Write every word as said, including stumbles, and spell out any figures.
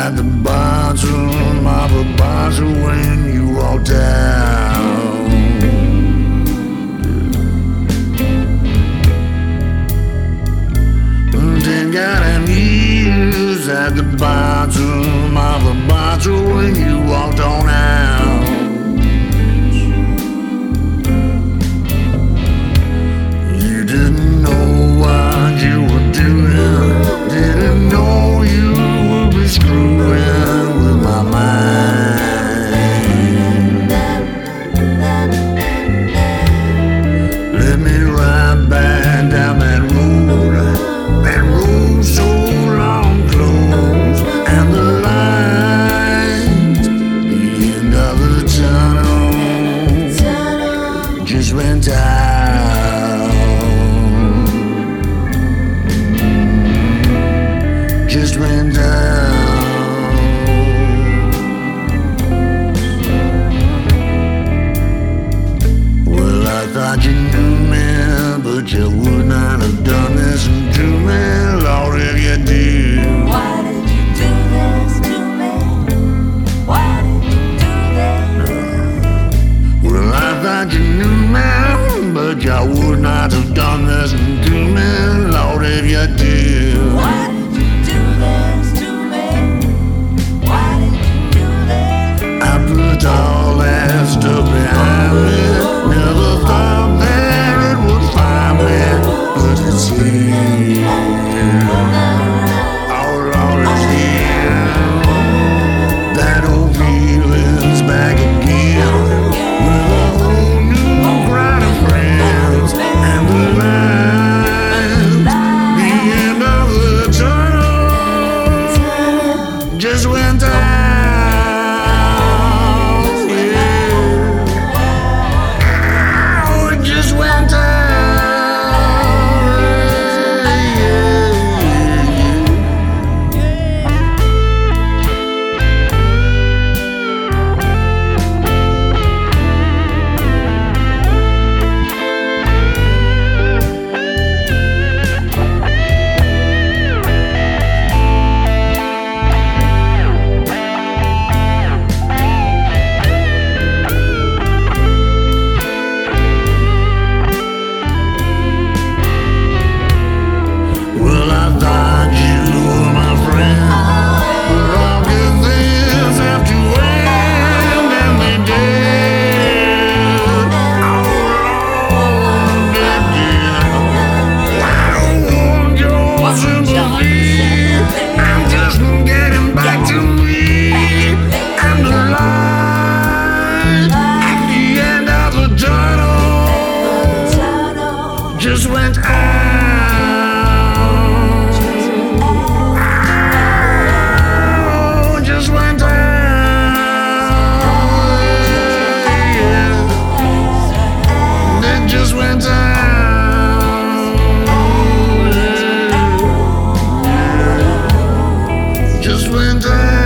at the bottom of a bottle when you walk down. Then got an ears at the bottom of a bottle when you walked on out. You didn't know what you were doing, didn't know you would be screwing with my mind. Let me ride back down that road, that road so long closed, and the light, the end of the tunnel just went out, just went down. Well, I thought you knew me, but you would not have done this to me, Lord, if you did. Why did you do this to me? Why did you do this? Well, I thought you knew me, but you would not have done this to me, Lord, if you did. Why did you do this to me? Why did you do this? I put all that stuff behind me, never thought that it would find me, but it's here. Oh Lord, it's here. That old feeling's back again, with a whole new crowd of friends, and the light, the end of the tunnel just went down. Just went out, oh, just went out, yeah. It just went out, yeah. Just went out.